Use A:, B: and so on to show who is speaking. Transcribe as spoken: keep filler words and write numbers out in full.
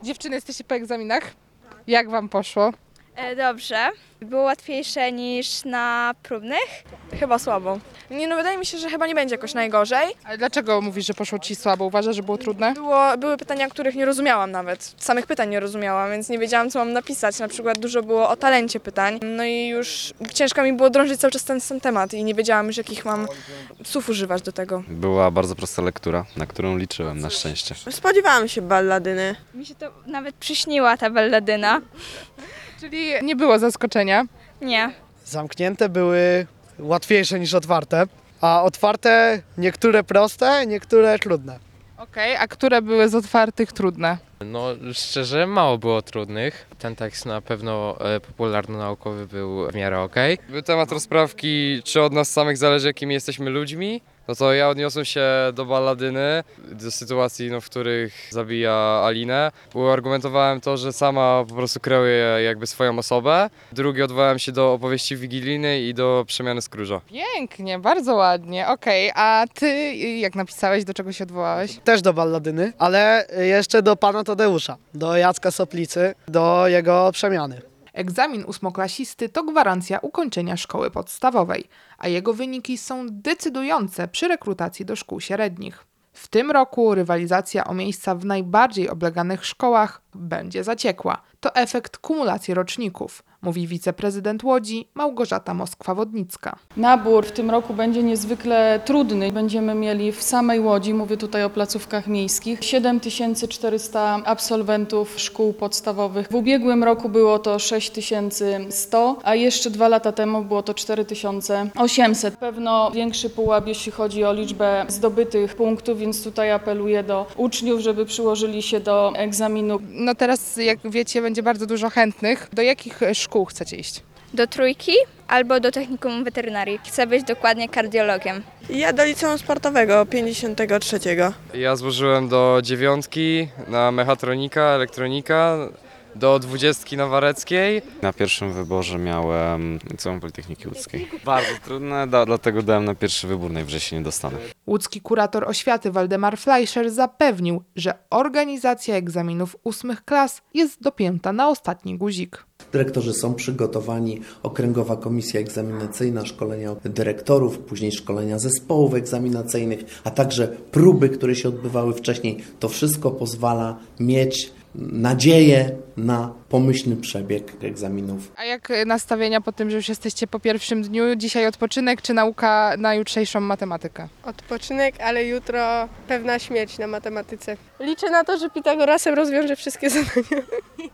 A: Dziewczyny, jesteście po egzaminach? Jak wam poszło?
B: E, dobrze. Było łatwiejsze niż na próbnych?
C: Chyba słabo. Nie, no wydaje mi się, że chyba nie będzie jakoś najgorzej.
A: Ale dlaczego mówisz, że poszło ci słabo? Uważasz, że było trudne?
C: Było, były pytania, których nie rozumiałam nawet. Samych pytań nie rozumiałam, więc nie wiedziałam, co mam napisać. Na przykład dużo było o talencie pytań. No i już ciężko mi było drążyć cały czas ten sam temat i nie wiedziałam już, jakich mam słów używać do tego.
D: Była bardzo prosta lektura, na którą liczyłem na szczęście.
E: Spodziewałam się balladyny.
B: Mi się to nawet przyśniła ta balladyna.
A: Czyli nie było zaskoczenia.
B: Nie.
F: Zamknięte były łatwiejsze niż otwarte, a otwarte niektóre proste, niektóre trudne.
A: Okej, a które były z otwartych trudne?
G: No szczerze mało było trudnych. Ten tekst na pewno e, popularno-naukowy był w miarę okej.
H: Był temat rozprawki, czy od nas samych zależy, jakimi jesteśmy ludźmi. No to ja odniosłem się do balladyny, do sytuacji, no, w których zabija Alinę. Uargumentowałem to, że sama po prostu kreuje jakby swoją osobę. Drugi odwołałem się do opowieści wigilijnej i do przemiany Scrooge'a.
A: Pięknie, bardzo ładnie. Okej, a ty jak napisałeś, do czego się odwołałeś?
F: Też do balladyny, ale jeszcze do pana Tadeusza, do Jacka Soplicy, do jego przemiany.
I: Egzamin ósmoklasisty to gwarancja ukończenia szkoły podstawowej, a jego wyniki są decydujące przy rekrutacji do szkół średnich. W tym roku rywalizacja o miejsca w najbardziej obleganych szkołach będzie zaciekła. To efekt kumulacji roczników, mówi wiceprezydent Łodzi Małgorzata Moskwa-Wodnicka.
J: Nabór w tym roku będzie niezwykle trudny. Będziemy mieli w samej Łodzi, mówię tutaj o placówkach miejskich, siedem tysięcy czterysta absolwentów szkół podstawowych. W ubiegłym roku było to sześć tysięcy sto, a jeszcze dwa lata temu było to cztery tysiące osiemset. Pewno większy pułap, jeśli chodzi o liczbę zdobytych punktów, więc tutaj apeluję do uczniów, żeby przyłożyli się do egzaminu.
A: No teraz, jak wiecie, będzie bardzo dużo chętnych. Do jakich szkół chcecie iść?
B: Do trójki albo do technikum weterynarii. Chcę być dokładnie kardiologiem.
E: Ja do liceum sportowego pięćdziesiątego trzeciego.
H: Ja złożyłem do dziewiątki na mechatronika, elektronika, do dwudziestki na Wareckiej.
D: Na pierwszym wyborze miałem Liceum Politechniki Łódzkiej. Bardzo trudne, da, dlatego dałem na pierwszy wybór, najwyżej się nie dostanę.
I: Łódzki kurator oświaty Waldemar Fleischer zapewnił, że organizacja egzaminów ósmych klas jest dopięta na ostatni guzik.
K: Dyrektorzy są przygotowani, okręgowa komisja egzaminacyjna, szkolenia dyrektorów, później szkolenia zespołów egzaminacyjnych, a także próby, które się odbywały wcześniej. To wszystko pozwala mieć nadzieję na pomyślny przebieg egzaminów.
A: A jak nastawienia po tym, że już jesteście po pierwszym dniu? Dzisiaj odpoczynek czy nauka na jutrzejszą matematykę?
C: Odpoczynek, ale jutro pewna śmierć na matematyce. Liczę na to, że Pitagorasem rozwiążę wszystkie zadania.